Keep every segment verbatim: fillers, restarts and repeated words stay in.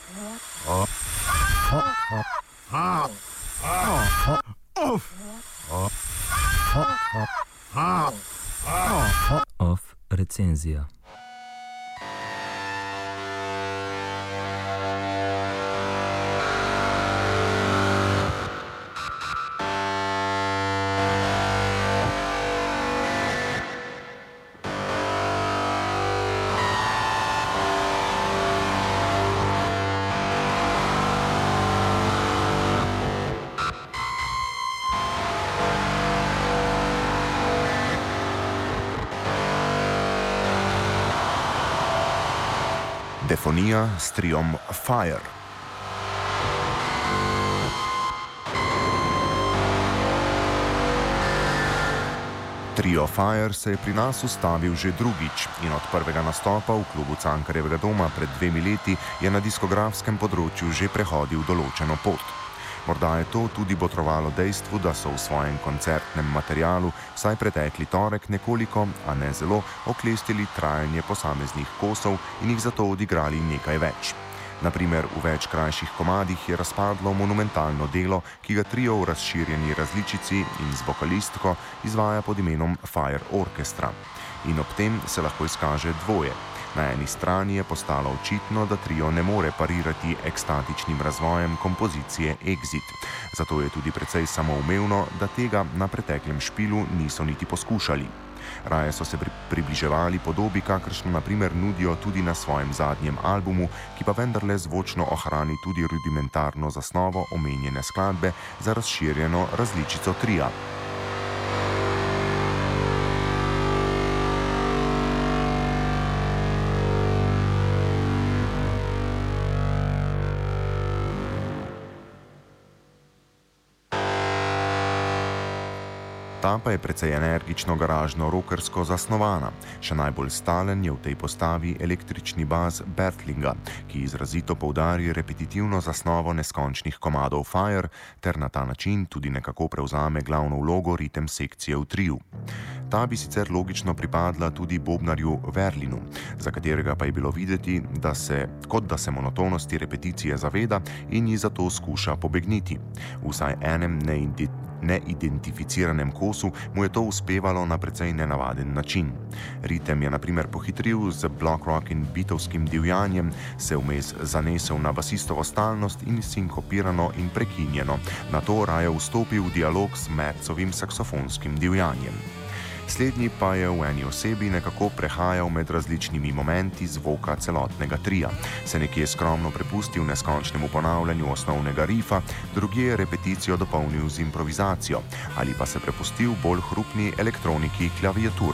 Off recenzija. Defonija s triom Fire. Trio Fire se je pri nas ustavil že drugič in od prvega nastopa v klubu Cankarjevega doma pred dvemi leti je na diskografskem področju že prehodil določeno pot. Morda je to tudi botrovalo dejstvu, da so v svojem koncertnem materialu vsaj pretekli torek nekoliko, a ne zelo, oklestili trajanje posameznih kosov in jih zato odigrali nekaj več. Naprimer, v več krajših komadih je razpadlo monumentalno delo, ki ga trio v razširjeni različici in z vokalistko izvaja pod imenom Fire Orchestra. In ob tem se lahko izkaže dvoje. Na eni strani je postalo očitno, da trio ne more parirati ekstatičnim razvojem kompozicije Exit. Zato je tudi precej samoumevno, da tega na preteklem špilu niso niti poskušali. Raje so se pri- približevali podobi, kakršno na primer nudijo tudi na svojem zadnjem albumu, ki pa vendarle zvočno ohrani tudi rudimentarno zasnovo omenjene skladbe za razširjeno različico tria. Ta pa je precej energično garažno rockersko zasnovana. Še najbolj stalen je v tej postavi električni bas Bertlinga, ki izrazito poudari repetitivno zasnovo neskončnih komadov Fire ter na ta način tudi nekako prevzame glavno vlogo ritem sekcije v triu. Ta bi sicer logično pripadla tudi bobnarju Verlinu, za katerega pa je bilo videti, da se, kot da se monotonosti repeticije zaveda in ji zato skuša pobegniti. Vsaj enem neindi neidentificiranem kosu mu je to uspevalo na precej nenavaden način. Ritem je na primer pohitril z block rock in beatovskim divjanjem, se vmes zanesel na basistovo stalnost in sinkopirano in prekinjeno, nato raje vstopil v dialog s Mercovim saksofonskim divjanjem. Slednji pa je v eni osebi nekako prehajal med različnimi momenti zvoka celotnega tria, se nekje skromno prepustil neskončnemu ponavljanju osnovnega rifa, drugje repeticijo dopolnil z improvizacijo ali pa se prepustil bolj hrupni elektroniki klaviatur.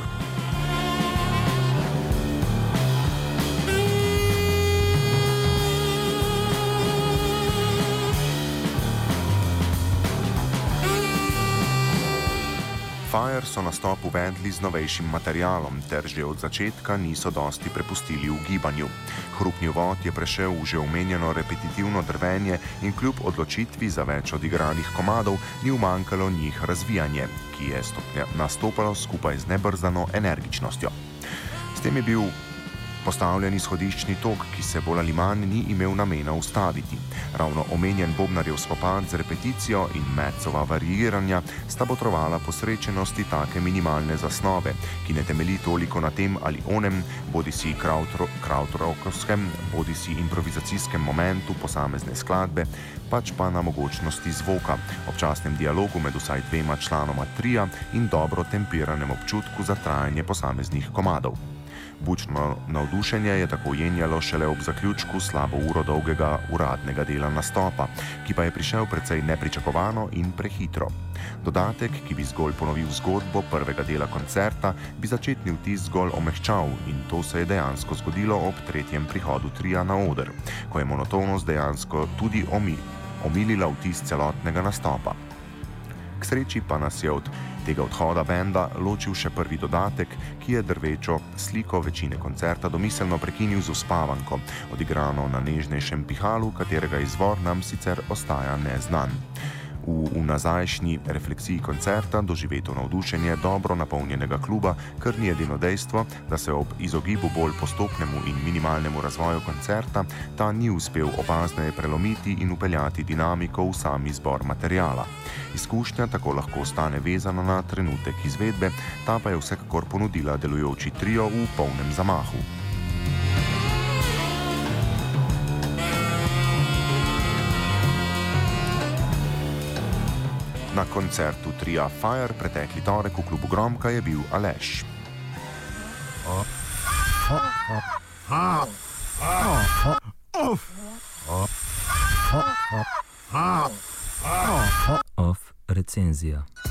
Fire so nastop uvedli z novejšim materialom ter že od začetka niso dosti prepustili v gibanju. Hrupni uvod je prešel v že omenjeno repetitivno drvenje in kljub odločitvi za več odigranih komadov ni umanjkalo njih razvijanje, ki je stopnja nastopalo skupaj z nebrzdano energičnostjo. S tem je bil postavljen izhodiščni tok, ki se bolj ali manj ni imel namena ustaviti. Ravno omenjen bobnarjev spopad z repeticijo in Mercova variiranja sta botrovala posrečenosti take minimalne zasnove, ki ne temelji toliko na tem ali onem, bodisi krautrockovskem, bodisi improvizacijskem momentu posamezne skladbe, pač pa na mogočnosti zvoka, občasnem dialogu med vsaj dvema članoma tria in dobro tempiranem občutku za trajanje posameznih komadov. Bučno navdušenje je tako jenjalo šele ob zaključku slabo uro dolgega uradnega dela nastopa, ki pa je prišel precej nepričakovano in prehitro. Dodatek, ki bi zgolj ponovil zgodbo prvega dela koncerta, bi začetni vtis zgolj omehčal in to se je dejansko zgodilo ob tretjem prihodu tria na oder, ko je monotonost dejansko tudi omi, omilila vtis celotnega nastopa. K sreči pa nas je od tega odhoda benda ločil še prvi dodatek, ki je drvečo sliko večine koncerta domiselno prekinil z uspavanko, odigrano na nežnejšem pihalu, katerega izvor nam sicer ostaja neznan. V, v nazajšnji refleksiji koncerta doživeto navdušenje dobro napolnjenega kluba krni edino dejstvo, da se ob izogibu bolj postopnemu in minimalnemu razvoju koncerta ta ni uspel opazneje prelomiti in upeljati dinamiko v sam izbor materiala. Izkušnja tako lahko ostane vezana na trenutek izvedbe, ta pa je vsekakor ponudila delujoči trio v polnem zamahu. Na koncertu tria Fire pretekli torek v klubu Gromka je bil Aleš. Off recenzija.